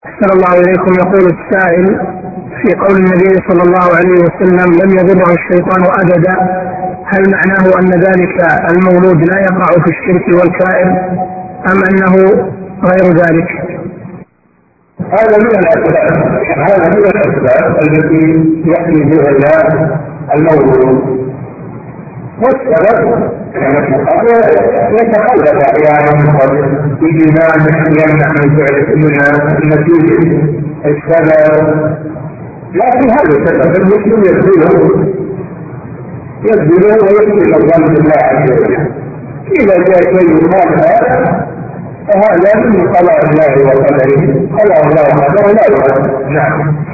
أحسن الله إليكم. يقول السائل: في قول النبي صلى الله عليه وسلم لم يضره الشيطان أبدا، هل معناه أن ذلك المولود لا يقع في الشرك والكائن أم أنه غير ذلك؟ هذا من الأسباب التي يحمي بها الله المولود، والسبب يتخلف أحيانا بجماع يمنع من فعل النتيجة السبب، لكن هذا السبب المسلم يبذله ويكفي الظن بالله عز وجل. إذا جاء شيء يقال فهذا من قضاء الله وقدره، قضاء الله وقدره لا يرد. نعم.